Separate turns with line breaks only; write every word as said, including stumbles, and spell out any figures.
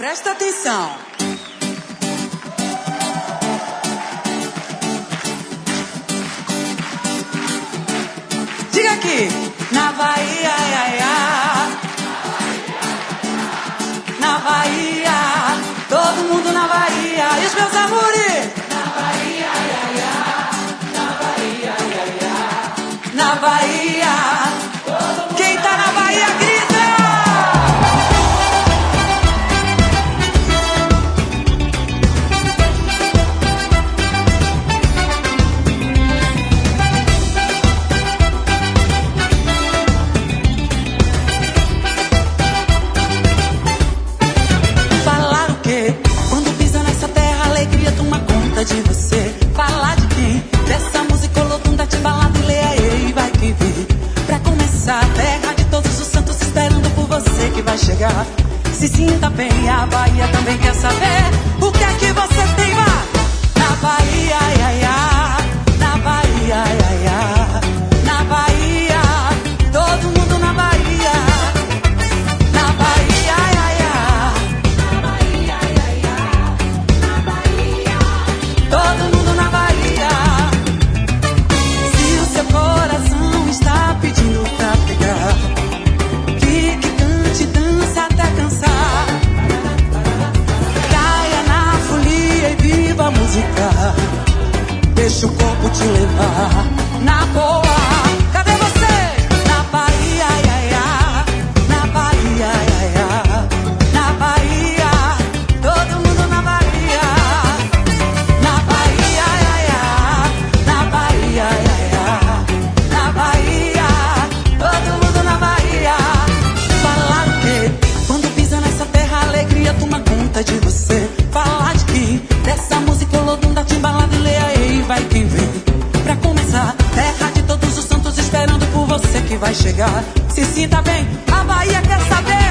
Presta atenção. Diga aqui. Na Bahia, ia, ia. Na Bahia, todo mundo na Bahia. E os meus amores? Na Bahia, ia, ia. Na Bahia, ia, ia. Na Bahia, quem tá na Bahia grita. De você, falar de quem? Dessa música colocunda, timbalada e leia e vai que vem. Pra começar, terra de todos os santos esperando por você que vai chegar. Se sinta bem, a Bahia também quer saber o que é que você tem lá. Na Bahia, ia, ia. Na Bahia, ia, ia. Na Bahia, todo mundo na Bahia. Na Bahia, ia, ia. Na Bahia, ia, ia. Na Bahia, todo mundo na Bahia. Se o seu coração está pedindo pra pegar, fique, cante, dance até cansar. Caia na folia e viva a música. Deixa o corpo te levar na boa. Cadê você? Na Bahia, ia, ia. Na Bahia, ia, ia. Na Bahia, todo mundo na Bahia. Na Bahia, ia, ia. Na Bahia, ia, ia. Na Bahia, todo mundo na Bahia. Falar o quê? Quando pisa nessa terra, a alegria toma conta de você. Falar de quê? Dessa música olodunda, timbalada e leia e vai quem vem. Pra começar, terra de todos os santos esperando por você que vai chegar. Se sinta bem, a Bahia quer saber.